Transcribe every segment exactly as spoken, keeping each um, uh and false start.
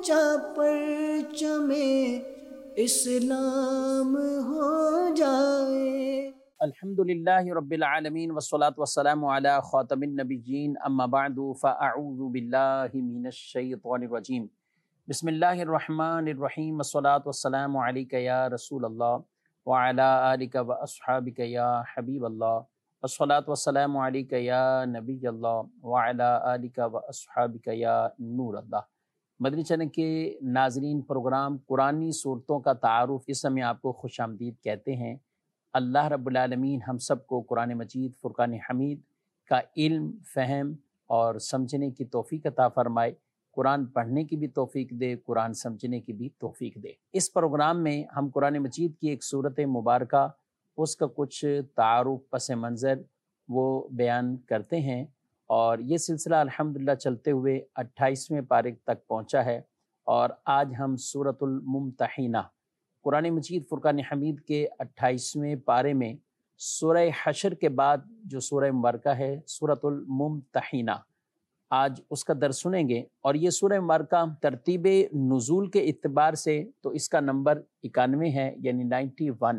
اونچا پرچم اسلام ہو جائے۔ الحمدللہ رب العالمین والصلاة والسلام علی خاتم النبیین، اما بعد فاعوذ باللہ من الشیطان الرجیم، بسم اللہ الرحمن الرحیم، والصلاة والسلام علیک یا رسول اللہ وعلی آلک واصحابک یا حبیب اللہ، والصلاة والسلام علیک یا نبی اللہ وعلی آلک واصحابک یا نور اللہ۔ مدنی چینل کے ناظرین، پروگرام قرآنی صورتوں کا تعارف، اس میں آپ کو خوش آمدید کہتے ہیں۔ اللہ رب العالمین ہم سب کو قرآن مجید فرقان حمید کا علم، فہم اور سمجھنے کی توفیق عطا فرمائے، قرآن پڑھنے کی بھی توفیق دے، قرآن سمجھنے کی بھی توفیق دے۔ اس پروگرام میں ہم قرآن مجید کی ایک صورت مبارکہ، اس کا کچھ تعارف، پس منظر وہ بیان کرتے ہیں، اور یہ سلسلہ الحمدللہ چلتے ہوئے اٹھائیسویں پارے تک پہنچا ہے، اور آج ہم سورۃ الممتحنہ، قرآن مجید فرقان حمید کے اٹھائیسویں پارے میں سورہ حشر کے بعد جو سورہ مبارکہ ہے سورۃ الممتحنہ، آج اس کا درس سنیں گے۔ اور یہ سورہ مبارکہ ترتیب نزول کے اعتبار سے تو اس کا نمبر اکانوے ہے، یعنی نائنٹی ون،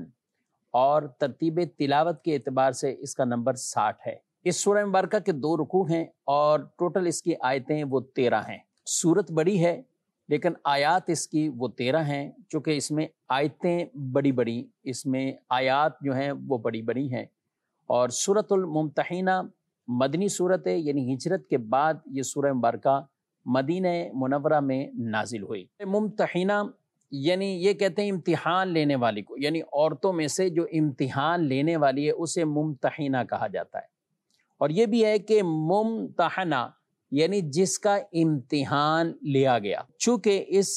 اور ترتیب تلاوت کے اعتبار سے اس کا نمبر ساٹھ ہے۔ اس سورہ مبارکہ کے دو رکوع ہیں، اور ٹوٹل اس کی آیتیں وہ تیرہ ہیں۔ سورت بڑی ہے لیکن آیات اس کی وہ تیرہ ہیں، چونکہ اس میں آیتیں بڑی بڑی، اس میں آیات جو ہیں وہ بڑی بڑی ہیں۔ اور سورۃ الممتحنہ مدنی صورت ہے، یعنی ہجرت کے بعد یہ سورہ مبارکہ مدینہ منورہ میں نازل ہوئی۔ ممتحنہ یعنی یہ کہتے ہیں امتحان لینے والی کو، یعنی عورتوں میں سے جو امتحان لینے والی ہے اسے ممتحنہ کہا جاتا ہے۔ اور یہ بھی ہے کہ ممتحنہ یعنی جس کا امتحان لیا گیا، چونکہ اس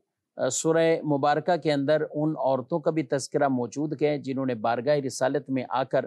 سورہ مبارکہ کے اندر ان عورتوں کا بھی تذکرہ موجود ہے جنہوں نے بارگاہ رسالت میں آ کر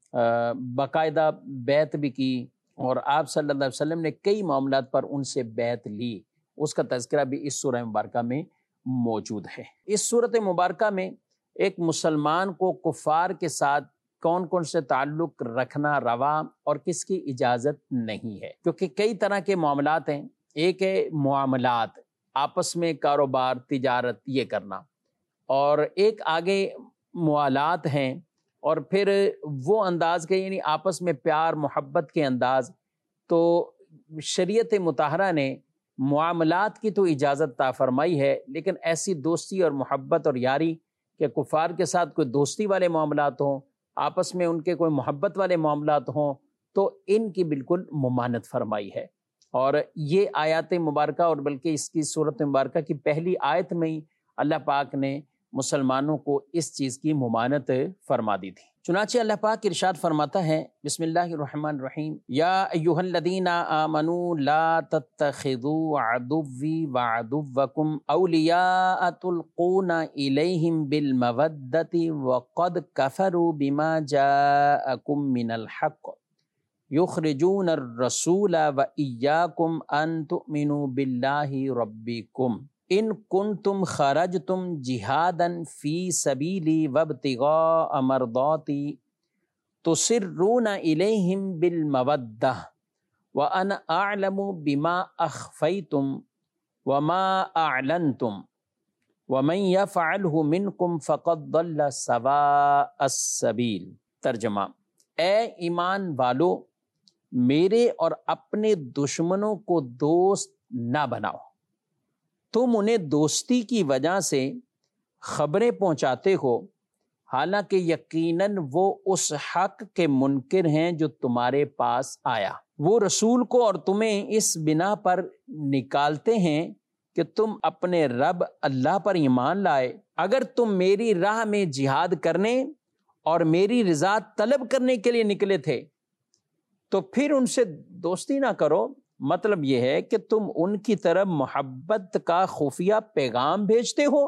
باقاعدہ بیعت بھی کی، اور آپ صلی اللہ علیہ وسلم نے کئی معاملات پر ان سے بیعت لی، اس کا تذکرہ بھی اس سورہ مبارکہ میں موجود ہے۔ اس سورۃ مبارکہ میں ایک مسلمان کو کفار کے ساتھ کون کون سے تعلق رکھنا روا اور کس کی اجازت نہیں ہے، کیونکہ کئی طرح کے معاملات ہیں۔ ایک ہے معاملات، آپس میں کاروبار، تجارت یہ کرنا، اور ایک آگے موالات ہیں، اور پھر وہ انداز کے یعنی آپس میں پیار محبت کے انداز۔ تو شریعت مطہرہ نے معاملات کی تو اجازت عطا فرمائی ہے، لیکن ایسی دوستی اور محبت اور یاری کہ کفار کے ساتھ کوئی دوستی والے معاملات ہوں، آپس میں ان کے کوئی محبت والے معاملات ہوں، تو ان کی بالکل ممانعت فرمائی ہے۔ اور یہ آیات مبارکہ، اور بلکہ اس کی سورۃ مبارکہ کی پہلی آیت میں ہی اللہ پاک نے مسلمانوں کو اس چیز کی ممانعت فرما دی تھی۔ چنانچہ اللہ پاک ارشاد فرماتا ہے، بسم اللہ الرحمن الرحیم، یا ایھا الذین آمنوا لا تتخذوا عدوی وعدوکم اولیاء تلقون الیہم بالمودۃ وقد کفروا بما جاءکم من الحق یخرجون الرسول وإیاکم ان تؤمنوا باللہ ربکم ان کنتم خرجتم جہادا فی سبیلی وابتغاء مرضاتی تسرون الیہم بالمودۃ وانا اعلم بما اخفیتم وما اعلنتم ومن یفعلہ منکم فقد ضل سواء السبیل۔ ترجمہ: اے ایمان والو، میرے اور اپنے دشمنوں کو دوست نہ بناؤ۔ تم انہیں دوستی کی وجہ سے خبریں پہنچاتے ہو، حالانکہ یقیناً وہ اس حق کے منکر ہیں جو تمہارے پاس آیا۔ وہ رسول کو اور تمہیں اس بنا پر نکالتے ہیں کہ تم اپنے رب اللہ پر ایمان لائے۔ اگر تم میری راہ میں جہاد کرنے اور میری رضا طلب کرنے کے لیے نکلے تھے تو پھر ان سے دوستی نہ کرو۔ مطلب یہ ہے کہ تم ان کی طرف محبت کا خفیہ پیغام بھیجتے ہو،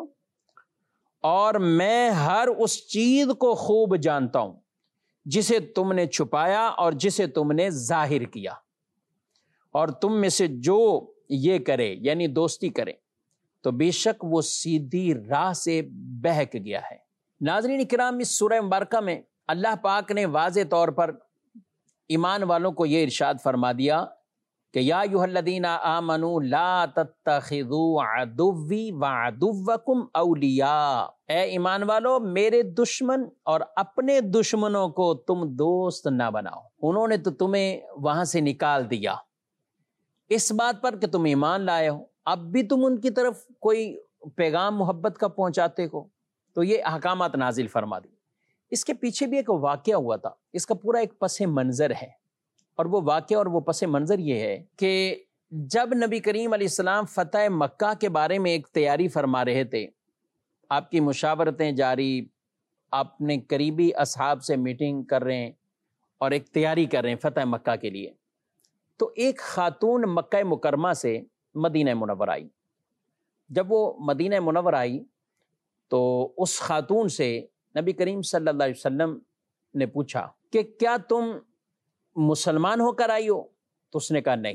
اور میں ہر اس چیز کو خوب جانتا ہوں جسے تم نے چھپایا اور جسے تم نے ظاہر کیا، اور تم میں سے جو یہ کرے یعنی دوستی کرے تو بے شک وہ سیدھی راہ سے بہک گیا ہے۔ ناظرین کرام، اس سورہ مبارکہ میں اللہ پاک نے واضح طور پر ایمان والوں کو یہ ارشاد فرما دیا کہ یا ایھا الذین آمنوا لا تتخذوا عدوی وعدوکم اولیاء، اے ایمان والو میرے دشمن اور اپنے دشمنوں کو تم دوست نہ بناؤ۔ انہوں نے تو تمہیں وہاں سے نکال دیا اس بات پر کہ تم ایمان لائے ہو، اب بھی تم ان کی طرف کوئی پیغام محبت کا پہنچاتے ہو، تو یہ احکامات نازل فرما دی۔ اس کے پیچھے بھی ایک واقعہ ہوا تھا، اس کا پورا ایک پس منظر ہے، اور وہ واقعہ اور وہ پس منظر یہ ہے کہ جب نبی کریم علیہ السلام فتح مکہ کے بارے میں ایک تیاری فرما رہے تھے، آپ کی مشاورتیں جاری، اپنے قریبی اصحاب سے میٹنگ کر رہے ہیں اور ایک تیاری کر رہے ہیں فتح مکہ کے لیے، تو ایک خاتون مکہ مکرمہ سے مدینہ منورہ آئی۔ جب وہ مدینہ منورہ آئی تو اس خاتون سے نبی کریم صلی اللہ علیہ وسلم نے پوچھا کہ کیا تم مسلمان ہو کر آئی ہو؟ تو اس نے کہا نہیں۔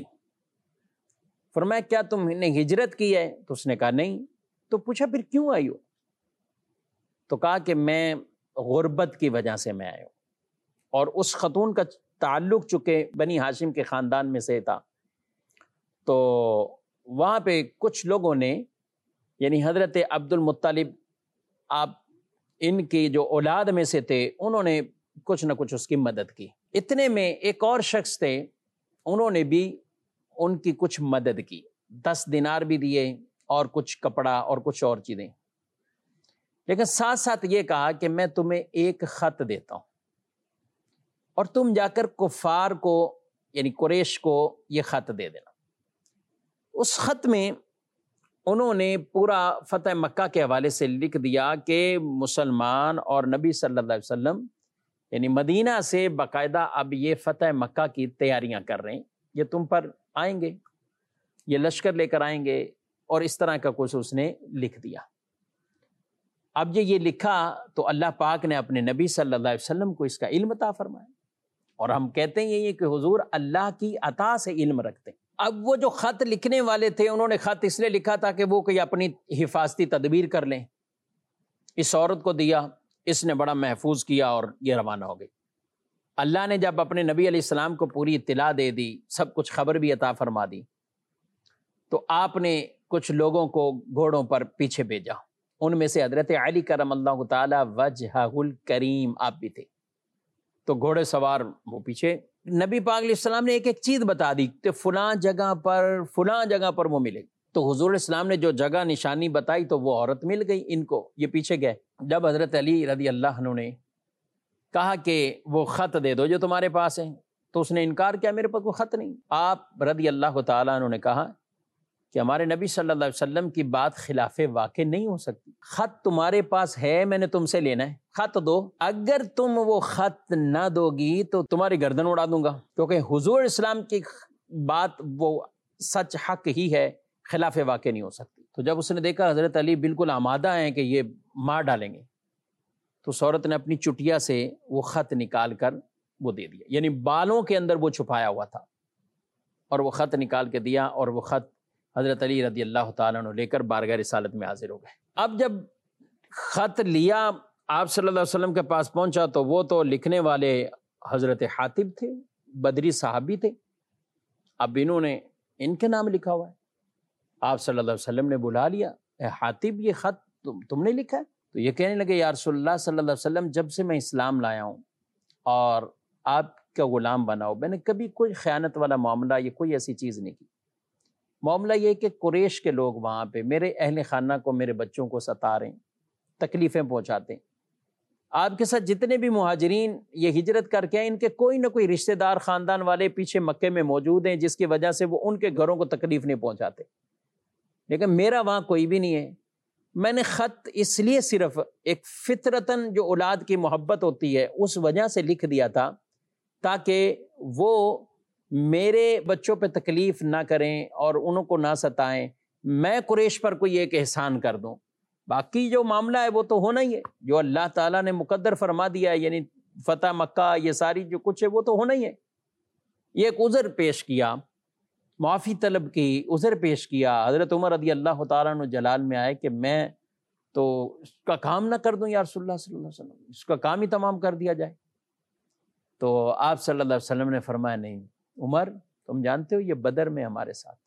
فرمایا کیا تم نے ہجرت کی ہے؟ تو اس نے کہا نہیں۔ تو پوچھا پھر کیوں آئی ہو؟ تو کہا کہ میں غربت کی وجہ سے میں آیا ہوں، اور اس خاتون کا تعلق چونکہ بنی ہاشم کے خاندان میں سے تھا، تو وہاں پہ کچھ لوگوں نے، یعنی حضرت عبد المطلب آپ ان کی جو اولاد میں سے تھے، انہوں نے کچھ نہ کچھ اس کی مدد کی۔ اتنے میں ایک اور شخص تھے، انہوں نے بھی ان کی کچھ مدد کی، دس دینار بھی دیے اور کچھ کپڑا اور کچھ اور چیزیں، لیکن ساتھ ساتھ یہ کہا کہ میں تمہیں ایک خط دیتا ہوں اور تم جا کر کفار کو یعنی قریش کو یہ خط دے دینا۔ اس خط میں انہوں نے پورا فتح مکہ کے حوالے سے لکھ دیا کہ مسلمان اور نبی صلی اللہ علیہ وسلم یعنی مدینہ سے باقاعدہ اب یہ فتح مکہ کی تیاریاں کر رہے ہیں، یہ تم پر آئیں گے، یہ لشکر لے کر آئیں گے، اور اس طرح کا کچھ اس نے لکھ دیا۔ اب جو یہ لکھا تو اللہ پاک نے اپنے نبی صلی اللہ علیہ وسلم کو اس کا علم عطا فرمایا، اور ہم کہتے ہیں یہ کہ حضور اللہ کی عطا سے علم رکھتے ہیں۔ اب وہ جو خط لکھنے والے تھے، انہوں نے خط اس لیے لکھا تھا کہ وہ کوئی اپنی حفاظتی تدبیر کر لیں، اس عورت کو دیا، اس نے بڑا محفوظ کیا اور یہ روانہ ہو گئی۔ اللہ نے جب اپنے نبی علیہ السلام کو پوری اطلاع دے دی، سب کچھ خبر بھی عطا فرما دی، تو آپ نے کچھ لوگوں کو گھوڑوں پر پیچھے بھیجا، ان میں سے حضرت علی کرم اللہ تعالی وجہہ الکریم آپ بھی تھے۔ تو گھوڑے سوار وہ پیچھے، نبی پاک علیہ السلام نے ایک ایک چیز بتا دی کہ فلاں جگہ پر فلاں جگہ پر وہ ملے گی۔ تو حضور علیہ السلام نے جو جگہ نشانی بتائی تو وہ عورت مل گئی ان کو، یہ پیچھے گئے۔ جب حضرت علی رضی اللہ عنہ نے کہا کہ وہ خط دے دو جو تمہارے پاس ہے، تو اس نے انکار کیا، میرے پاس کوئی خط نہیں۔ آپ رضی اللہ تعالیٰ عنہ نے کہا کہ ہمارے نبی صلی اللہ علیہ وسلم کی بات خلاف واقع نہیں ہو سکتی، خط تمہارے پاس ہے، میں نے تم سے لینا ہے، خط دو، اگر تم وہ خط نہ دو گی تو تمہاری گردن اڑا دوں گا، کیونکہ حضور اسلام کی بات وہ سچ حق ہی ہے، خلاف واقع نہیں ہو سکتی۔ تو جب اس نے دیکھا حضرت علی بالکل آمادہ ہیں کہ یہ مار ڈالیں گے، تو اس عورت نے اپنی چٹیا سے وہ خط نکال کر وہ دے دیا، یعنی بالوں کے اندر وہ چھپایا ہوا تھا، اور وہ خط نکال کے دیا، اور وہ خط حضرت علی رضی اللہ تعالیٰ عنہ لے کر بارگاہ رسالت میں حاضر ہو گئے۔ اب جب خط لیا آپ صلی اللہ علیہ وسلم کے پاس پہنچا تو وہ تو لکھنے والے حضرت حاتب تھے، بدری صحابی تھے، اب انہوں نے ان کے نام لکھا ہوا ہے۔ آپ صلی اللہ علیہ وسلم نے بلا لیا، اے حاتب یہ خط تم, تم نے لکھا ہے؟ تو یہ کہنے لگے یا رسول اللہ صلی اللہ علیہ وسلم، جب سے میں اسلام لایا ہوں اور آپ کا غلام بنا ہوں، میں نے کبھی کوئی خیانت والا معاملہ یا کوئی ایسی چیز نہیں کی۔ معاملہ یہ کہ قریش کے لوگ وہاں پہ میرے اہل خانہ کو، میرے بچوں کو ستا رہے ہیں، تکلیفیں پہنچاتے ہیں۔ آپ کے ساتھ جتنے بھی مہاجرین یہ ہجرت کر کے آئے، ان کے کوئی نہ کوئی رشتہ دار خاندان والے پیچھے مکے میں موجود ہیں، جس کی وجہ سے وہ ان کے گھروں کو تکلیف نہیں پہنچاتے، لیکن میرا وہاں کوئی بھی نہیں ہے۔ میں نے خط اس لیے صرف ایک فطرتاً جو اولاد کی محبت ہوتی ہے اس وجہ سے لکھ دیا تھا تاکہ وہ میرے بچوں پہ تکلیف نہ کریں اور انہوں کو نہ ستائیں، میں قریش پر کوئی ایک احسان کر دوں، باقی جو معاملہ ہے وہ تو ہونا ہی ہے، جو اللہ تعالیٰ نے مقدر فرما دیا ہے، یعنی فتح مکہ، یہ ساری جو کچھ ہے وہ تو ہونا ہی ہے۔ یہ ایک عذر پیش کیا، معافی طلب کی، عذر پیش کیا۔ حضرت عمر رضی اللہ تعالیٰ عنہ جلال میں آئے کہ میں تو اس کا کام نہ کر دوں یا رسول اللہ صلی اللہ علیہ وسلم، اس کا کام ہی تمام کر دیا جائے۔ تو آپ صلی اللہ علیہ وسلم نے فرمایا نہیں عمر، تم جانتے ہو یہ بدر میں ہمارے ساتھ،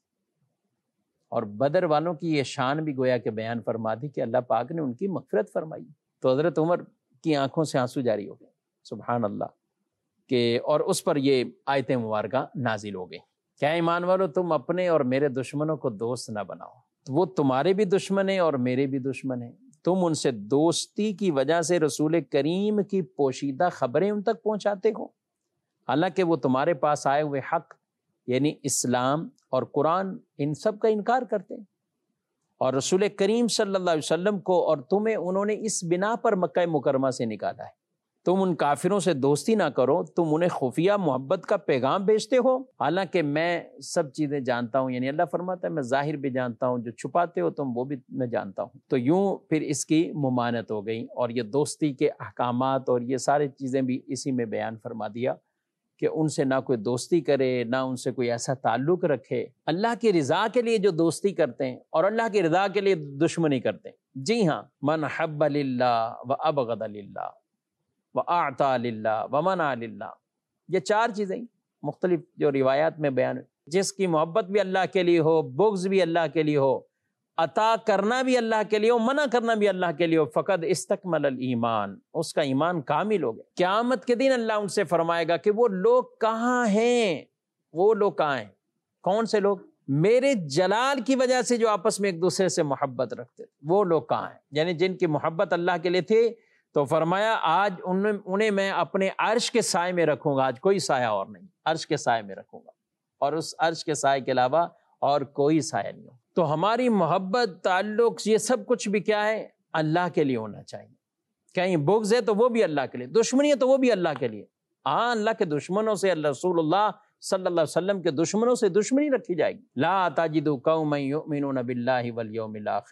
اور بدر والوں کی یہ شان بھی گویا کہ بیان فرما دی کہ اللہ پاک نے ان کی مغفرت فرمائی۔ تو حضرت عمر کی آنکھوں سے آنسو جاری ہو گئے، سبحان اللہ، کہ اور اس پر یہ آیت مبارکہ نازل ہو گئی، کیا ایمان والو تم اپنے اور میرے دشمنوں کو دوست نہ بناؤ، وہ تمہارے بھی دشمن ہیں اور میرے بھی دشمن ہیں، تم ان سے دوستی کی وجہ سے رسول کریم کی پوشیدہ خبریں ان تک پہنچاتے ہو، حالانکہ وہ تمہارے پاس آئے ہوئے حق یعنی اسلام اور قرآن ان سب کا انکار کرتے ہیں، اور رسول کریم صلی اللہ علیہ وسلم کو اور تمہیں انہوں نے اس بنا پر مکہ مکرمہ سے نکالا ہے۔ تم ان کافروں سے دوستی نہ کرو، تم انہیں خفیہ محبت کا پیغام بھیجتے ہو، حالانکہ میں سب چیزیں جانتا ہوں، یعنی اللہ فرماتا ہے میں ظاہر بھی جانتا ہوں، جو چھپاتے ہو تم وہ بھی میں جانتا ہوں۔ تو یوں پھر اس کی ممانعت ہو گئی، اور یہ دوستی کے احکامات اور یہ ساری چیزیں بھی اسی میں بیان فرما دیا کہ ان سے نہ کوئی دوستی کرے، نہ ان سے کوئی ایسا تعلق رکھے، اللہ کی رضا کے لیے جو دوستی کرتے ہیں اور اللہ کی رضا کے لیے دشمنی کرتے ہیں۔ جی ہاں، من حب للہ و ابغض للہ وَأَعْطَى لِلَّهِ وَمَنَعَ لِلَّهِ، یہ چار چیزیں مختلف جو روایات میں بیان، جس کی محبت بھی اللہ کے لیے ہو، بغض بھی اللہ کے لیے ہو، عطا کرنا بھی اللہ کے لیے ہو، منع کرنا بھی اللہ کے لیے ہو، فقد استکمل الایمان، اس کا ایمان کامل ہو گیا۔ قیامت کے دن اللہ ان سے فرمائے گا کہ وہ لوگ کہاں ہیں، وہ لوگ کہاں ہیں، کون سے لوگ؟ میرے جلال کی وجہ سے جو آپس میں ایک دوسرے سے محبت رکھتے، وہ لوگ کہاں ہیں، یعنی جن کی محبت اللہ کے لیے تھی، تو فرمایا آج انہیں انہیں میں اپنے عرش کے سائے میں رکھوں گا، آج کوئی سایہ اور نہیں، عرش کے سائے میں رکھوں گا، اور اس عرش کے سائے کے علاوہ اور کوئی سایہ نہیں ہو۔ تو ہماری محبت، تعلق، یہ سب کچھ بھی کیا ہے، اللہ کے لیے ہونا چاہیے۔ کہیں بغض ہے تو وہ بھی اللہ کے لیے، دشمنی ہے تو وہ بھی اللہ کے لیے۔ ہاں، اللہ کے دشمنوں سے، اللہ رسول اللہ صلی اللہ علیہ وسلم کے دشمنوں سے دشمنی رکھی جائے گی۔ لا تجد قوما یؤمنون باللہ والیوم الآخر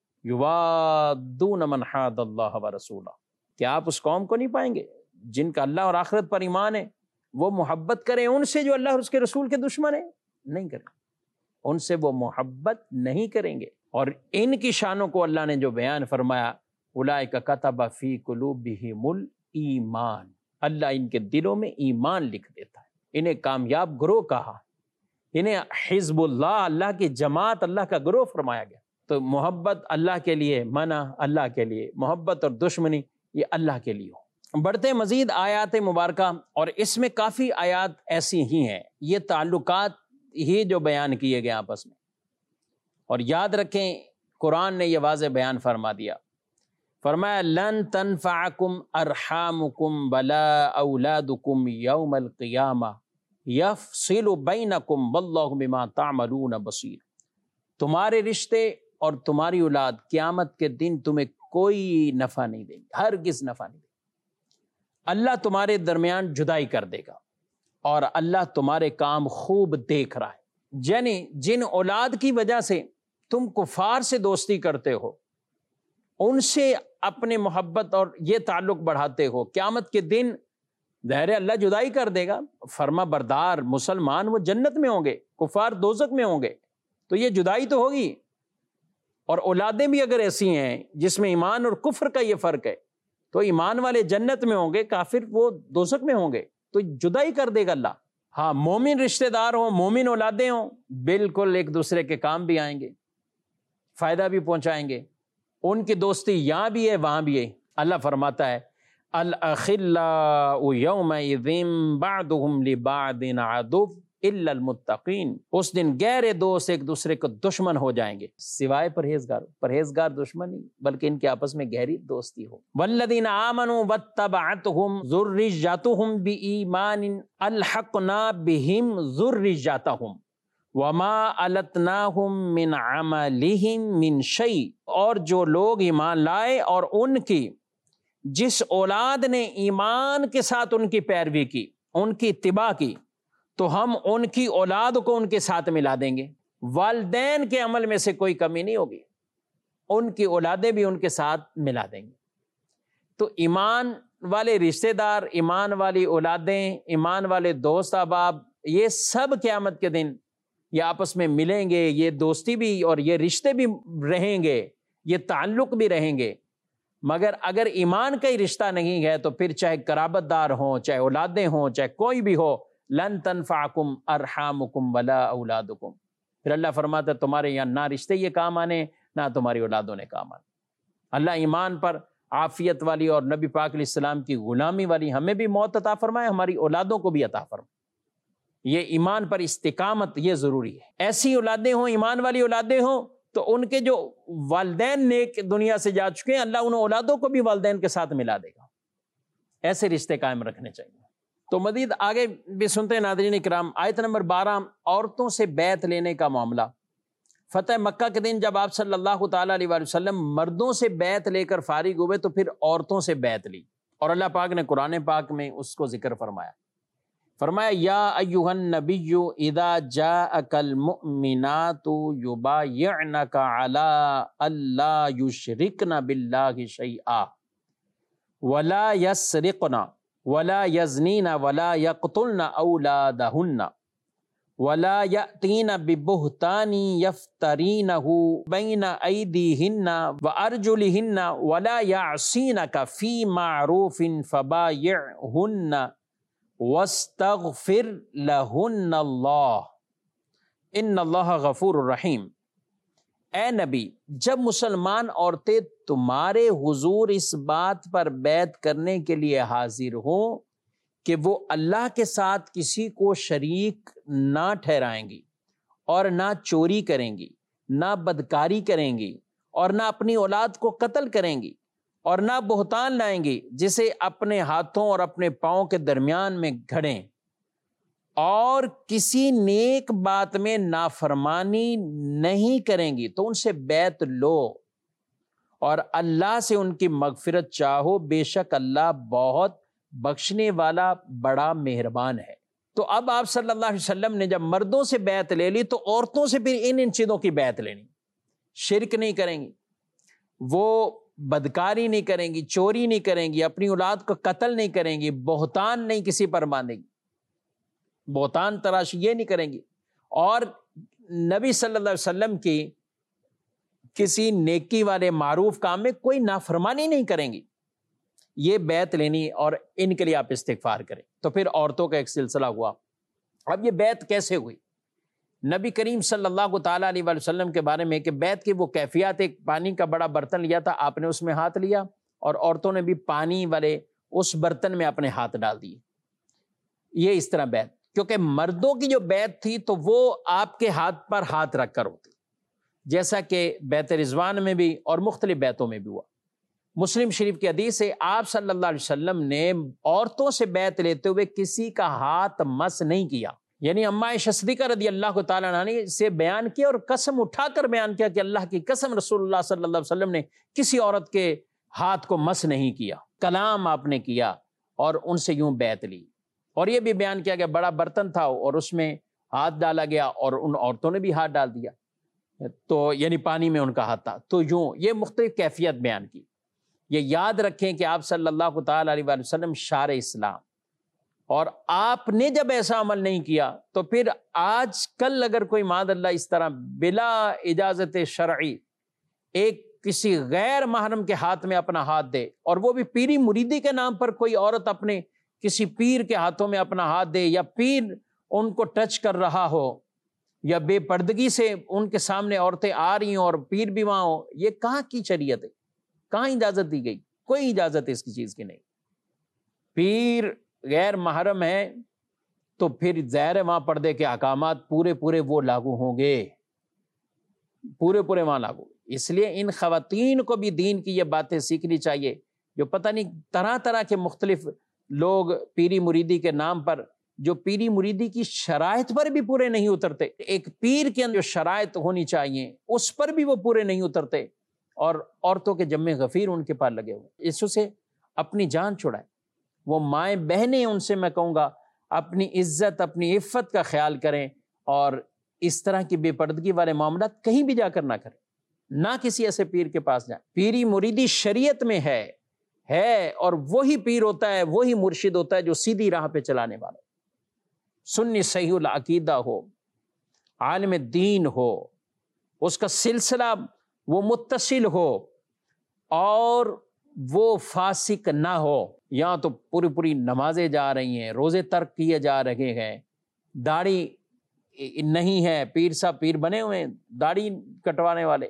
یوادون من حاد اللہ ورسولہ، کہ آپ اس قوم کو نہیں پائیں گے جن کا اللہ اور آخرت پر ایمان ہے، وہ محبت کریں ان سے جو اللہ اور اس کے رسول کے دشمن ہیں، نہیں کریں، ان سے وہ محبت نہیں کریں گے۔ اور ان کی شانوں کو اللہ نے جو بیان فرمایا، اولئک کتب فی قلوبہم الایمان، اللہ ان کے دلوں میں ایمان لکھ دیتا ہے، انہیں کامیاب گروہ کہا، انہیں حزب اللہ، اللہ کی جماعت، اللہ کا گروہ فرمایا گیا۔ تو محبت اللہ کے لیے، منع اللہ کے لیے، محبت اور دشمنی یہ اللہ کے لیے ہو۔ بڑھتے مزید آیات مبارکہ، اور اس میں کافی آیات ایسی ہی ہیں، یہ تعلقات ہی جو بیان کیے گئے آپس میں، اور یاد رکھیں قرآن نے یہ واضح بیان فرما دیا، فرمایا لن تنفعکم ارحامکم ولا اولادکم یوم القیامہ یفصل بینکم واللہ بما تعملون بصیر، تمہارے رشتے اور تمہاری اولاد قیامت کے دن تمہیں کوئی نفع نہیں دیں گے، ہرگز نفع نہیں دیں گے، اللہ تمہارے درمیان جدائی کر دے گا، اور اللہ تمہارے کام خوب دیکھ رہا ہے۔ یعنی جن اولاد کی وجہ سے تم کفار سے دوستی کرتے ہو، ان سے اپنے محبت اور یہ تعلق بڑھاتے ہو، قیامت کے دن ظاہر ہے اللہ جدائی کر دے گا، فرما بردار مسلمان وہ جنت میں ہوں گے، کفار دوزخ میں ہوں گے، تو یہ جدائی تو ہوگی۔ اور اولادیں بھی اگر ایسی ہیں جس میں ایمان اور کفر کا یہ فرق ہے، تو ایمان والے جنت میں ہوں گے، کافر وہ دوزخ میں ہوں گے، تو جدائی کر دے گا اللہ۔ ہاں، مومن رشتہ دار ہوں، مومن اولادیں ہوں، بالکل ایک دوسرے کے کام بھی آئیں گے، فائدہ بھی پہنچائیں گے، ان کی دوستی یہاں بھی ہے وہاں بھی ہے۔ اللہ فرماتا ہے الاخلاء یومئذ بعضهم لبعض عدو الا المتقین، اس دن گہرے دوست ایک دوسرے کو دشمن ہو جائیں گے سوائے پرہیزگار، پرہیزگار دشمن نہیں بلکہ ان کے آپس میں گہری دوستی ہو۔ والذین آمنوا واتبعتهم ذریتهم بایمان الحقنا بهم ذریتهم وما التناهم من عملهم من شیء، اور جو لوگ ایمان لائے اور ان کی جس اولاد نے ایمان کے ساتھ ان کی پیروی کی، ان کی اتباع کی، تو ہم ان کی اولاد کو ان کے ساتھ ملا دیں گے، والدین کے عمل میں سے کوئی کمی نہیں ہوگی، ان کی اولادیں بھی ان کے ساتھ ملا دیں گے۔ تو ایمان والے رشتہ دار، ایمان والی اولادیں، ایمان والے دوست احباب، یہ سب قیامت کے دن یہ آپس میں ملیں گے، یہ دوستی بھی اور یہ رشتے بھی رہیں گے، یہ تعلق بھی رہیں گے۔ مگر اگر ایمان کا ہی رشتہ نہیں ہے تو پھر چاہے قرابت دار ہوں، چاہے اولادیں ہوں، چاہے کوئی بھی ہو، لن تنفعکم ارحامکم ولا اولادکم، پھر اللہ فرماتا ہے تمہارے یہاں نہ رشتے یہ کام آنے نہ تمہاری اولادوں نے کام آنے۔ اللہ ایمان پر عافیت والی اور نبی پاک علیہ السلام کی غلامی والی ہمیں بھی موت عطا فرمائے، ہماری اولادوں کو بھی عطا فرمائے۔ یہ ایمان پر استقامت یہ ضروری ہے۔ ایسی اولادیں ہوں، ایمان والی اولادیں ہوں، تو ان کے جو والدین نیک دنیا سے جا چکے ہیں اللہ ان اولادوں کو بھی والدین کے ساتھ ملا دے گا۔ ایسے رشتے قائم رکھنے چاہیے۔ تو مزید آگے بھی سنتے ہیں ناظرین اکرام، آیت نمبر بارہ، عورتوں سے بیعت لینے کا معاملہ۔ فتح مکہ کے دن جب آپ صلی اللہ تعالیٰ علیہ وآلہ وسلم مردوں سے بیعت لے کر فارغ ہوئے تو پھر عورتوں سے بیعت لی، اور اللہ پاک نے قرآن پاک میں اس کو ذکر فرمایا۔ فرمایا یا ایھا النبی اذا جاءک المؤمنات یبایعنک علی الا یشرکن باللہ شیئا ولا یسرقن ولا یزنین ولا یقتلن اولادہن ولا یأتین ببہتان یفترینہ بین ایدیہن وارجلہن ولا یعصینک فی معروف فبایعہن وَاسْتَغْفِرْ لَهُنَّ اللَّهُ إِنَّ اللَّهَ غَفُورٌ الرحیم۔ اے نبی، جب مسلمان عورتیں تمہارے حضور اس بات پر بیعت کرنے کے لیے حاضر ہوں کہ وہ اللہ کے ساتھ کسی کو شریک نہ ٹھہرائیں گی اور نہ چوری کریں گی، نہ بدکاری کریں گی اور نہ اپنی اولاد کو قتل کریں گی اور نہ بہتان لائیں گی جسے اپنے ہاتھوں اور اپنے پاؤں کے درمیان میں گھڑیں، اور کسی نیک بات میں نافرمانی نہیں کریں گی تو ان سے بیعت لو اور اللہ سے ان کی مغفرت چاہو، بے شک اللہ بہت بخشنے والا بڑا مہربان ہے۔ تو اب آپ صلی اللہ علیہ وسلم نے جب مردوں سے بیعت لے لی تو عورتوں سے پھر ان ان چیزوں کی بیعت لینی۔ شرک نہیں کریں گی، وہ بدکاری نہیں کریں گی، چوری نہیں کریں گی، اپنی اولاد کو قتل نہیں کریں گی، بہتان نہیں کسی پر باندھیں گی، بہتان تراشی یہ نہیں کریں گی، اور نبی صلی اللہ علیہ وسلم کی کسی نیکی والے معروف کام میں کوئی نافرمانی نہیں کریں گی۔ یہ بیعت لینی اور ان کے لیے آپ استغفار کریں۔ تو پھر عورتوں کا ایک سلسلہ ہوا۔ اب یہ بیعت کیسے ہوئی؟ نبی کریم صلی اللہ تعالیٰ علیہ وآلہ وسلم کے بارے میں کہ بیعت کی وہ کیفیات، ایک پانی کا بڑا برتن لیا تھا، آپ نے اس میں ہاتھ لیا اور عورتوں نے بھی پانی والے اس برتن میں اپنے ہاتھ ڈال دیے۔ یہ اس طرح بیعت، کیونکہ مردوں کی جو بیعت تھی تو وہ آپ کے ہاتھ پر ہاتھ رکھ کر ہوتی، جیسا کہ بیعت رضوان میں بھی اور مختلف بیعتوں میں بھی ہوا۔ مسلم شریف کی حدیث ہے آپ صلی اللہ علیہ وسلم نے عورتوں سے بیعت لیتے ہوئے کسی کا ہاتھ مس نہیں کیا، یعنی اماں عائشہ صدیقہ رضی اللہ تعالیٰ عنہ نے سے بیان کیا اور قسم اٹھا کر بیان کیا کہ اللہ کی قسم رسول اللہ صلی اللہ علیہ وسلم نے کسی عورت کے ہاتھ کو مس نہیں کیا، کلام آپ نے کیا اور ان سے یوں بیعت لی۔ اور یہ بھی بیان کیا کہ بڑا برتن تھا اور اس میں ہاتھ ڈالا گیا اور ان عورتوں نے بھی ہاتھ ڈال دیا، تو یعنی پانی میں ان کا ہاتھ تھا، تو یوں یہ مختلف کیفیت بیان کی۔ یہ یاد رکھیں کہ آپ صلی اللہ تعالیٰ علیہ وسلم شارع اسلام، اور آپ نے جب ایسا عمل نہیں کیا تو پھر آج کل اگر کوئی معاذ اللہ اس طرح بلا اجازت شرعی ایک کسی غیر محرم کے ہاتھ میں اپنا ہاتھ دے، اور وہ بھی پیری مریدی کے نام پر کوئی عورت اپنے کسی پیر کے ہاتھوں میں اپنا ہاتھ دے، یا پیر ان کو ٹچ کر رہا ہو، یا بے پردگی سے ان کے سامنے عورتیں آ رہی ہوں اور پیر بھی وہاں ہو، یہ کہاں کی شریعت ہے؟ کہاں اجازت دی گئی؟ کوئی اجازت اس کی چیز کی نہیں۔ پیر غیر محرم ہے تو پھر ظاہر ہے وہاں پردے کے احکامات پورے پورے وہ لاگو ہوں گے، پورے پورے وہاں لاگو۔ اس لیے ان خواتین کو بھی دین کی یہ باتیں سیکھنی چاہیے، جو پتہ نہیں طرح طرح کے مختلف لوگ پیری مریدی کے نام پر، جو پیری مریدی کی شرائط پر بھی پورے نہیں اترتے، ایک پیر کے اندر جو شرائط ہونی چاہیے اس پر بھی وہ پورے نہیں اترتے، اور عورتوں کے جمع غفیر ان کے پاس لگے ہوئے۔ اس سے اپنی جان چھڑائیں۔ وہ مائیں بہنیں، ان سے میں کہوں گا اپنی عزت اپنی عفت کا خیال کریں، اور اس طرح کی بے پردگی والے معاملات کہیں بھی جا کر نہ کریں، نہ کسی ایسے پیر کے پاس جائیں۔ پیری مریدی شریعت میں ہے ہے اور وہی پیر ہوتا ہے، وہی مرشد ہوتا ہے جو سیدھی راہ پہ چلانے والا، سنی صحیح العقیدہ ہو، عالم دین ہو، اس کا سلسلہ وہ متصل ہو، اور وہ فاسق نہ ہو۔ یہاں تو پوری پوری نمازیں جا رہی ہیں، روزے ترک کیے جا رہے ہیں، داڑھی نہیں ہے، پیر صاحب پیر بنے ہوئے ہیں داڑھی کٹوانے والے،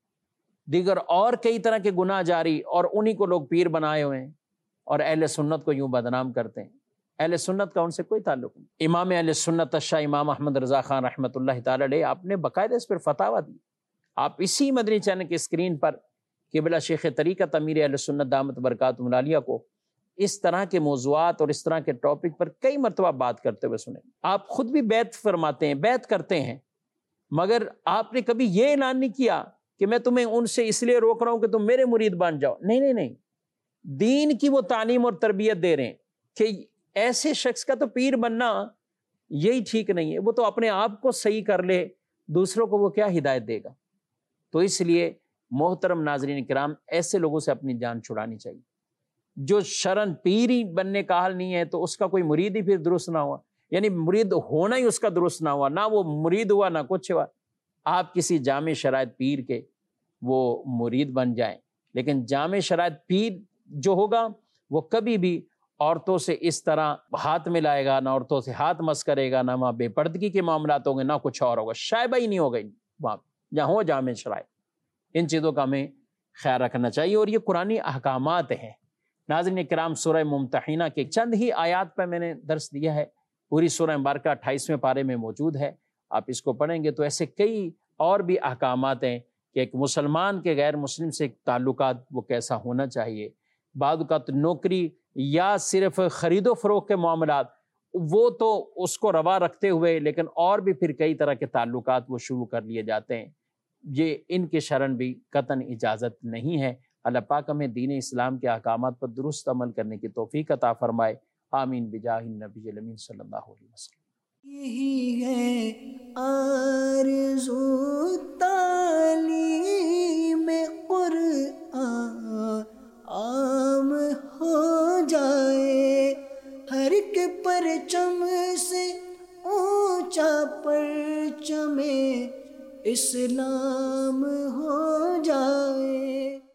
دیگر اور کئی طرح کے گناہ جاری، اور انہی کو لوگ پیر بنائے ہوئے ہیں اور اہل سنت کو یوں بدنام کرتے ہیں۔ اہل سنت کا ان سے کوئی تعلق نہیں۔ امام اہل سنت الشاہ امام احمد رضا خان رحمۃ اللہ تعالی علیہ، آپ نے باقاعدہ اس پر فتاویٰ دی۔ آپ اسی مدنی چینل کی اسکرین پر قبلہ شیخ طریقت امیر اہل سنت دامت برکاتہم العالیہ کو اس طرح کے موضوعات اور اس طرح کے ٹاپک پر کئی مرتبہ بات کرتے ہوئے سنیں۔ آپ خود بھی بیعت فرماتے ہیں، بیعت کرتے ہیں، مگر آپ نے کبھی یہ اعلان نہیں کیا کہ میں تمہیں ان سے اس لیے روک رہا ہوں کہ تم میرے مرید بن جاؤ۔ نہیں نہیں نہیں، دین کی وہ تعلیم اور تربیت دے رہے ہیں کہ ایسے شخص کا تو پیر بننا یہی ٹھیک نہیں ہے، وہ تو اپنے آپ کو صحیح کر لے، دوسروں کو وہ کیا ہدایت دے گا۔ تو اس لیے محترم ناظرین کرام، ایسے لوگوں سے اپنی جان چھڑانی چاہیے۔ جو شرن پیر ہی بننے کا حال نہیں ہے تو اس کا کوئی مرید ہی پھر درست نہ ہوا، یعنی مرید ہونا ہی اس کا درست نہ ہوا، نہ وہ مرید ہوا نہ کچھ ہوا۔ آپ کسی جامع شرائط پیر کے وہ مرید بن جائیں، لیکن جامع شرائط پیر جو ہوگا وہ کبھی بھی عورتوں سے اس طرح ہاتھ ملائے گا، نہ عورتوں سے ہاتھ مس کرے گا، نہ وہاں بے پردگی کے معاملات ہوں گے، نہ کچھ اور ہوگا، شائبہ ہی نہیں ہوگا وہاں جہاں ہو جامع شرائط۔ ان چیزوں کا ہمیں خیال رکھنا چاہیے، اور یہ قرآنی احکامات ہیں۔ ناظرین کرام، سورہ ممتحنہ کے چند ہی آیات پہ میں نے درس دیا ہے، پوری سورہ مبارکہ اٹھائیسویں پارے میں موجود ہے، آپ اس کو پڑھیں گے تو ایسے کئی اور بھی احکامات ہیں کہ ایک مسلمان کے غیر مسلم سے تعلقات وہ کیسا ہونا چاہیے۔ بعض اوقات نوکری یا صرف خرید و فروخت کے معاملات وہ تو اس کو روا رکھتے ہوئے، لیکن اور بھی پھر کئی طرح کے تعلقات وہ شروع کر لیے جاتے ہیں، یہ ان کے شرن بھی قطعاً اجازت نہیں ہے۔ اللہ پاک ہمیں دین اسلام کے احکامات پر درست عمل کرنے کی توفیق عطا فرمائے، آمین بجاہ النبی الامین صلی اللہ علیہ وسلم۔ یہی ہے آرزو تعلیم قرآن عام ہو جائے، ہر ایک پرچم سے اونچا پرچم اسلام ہو جائے۔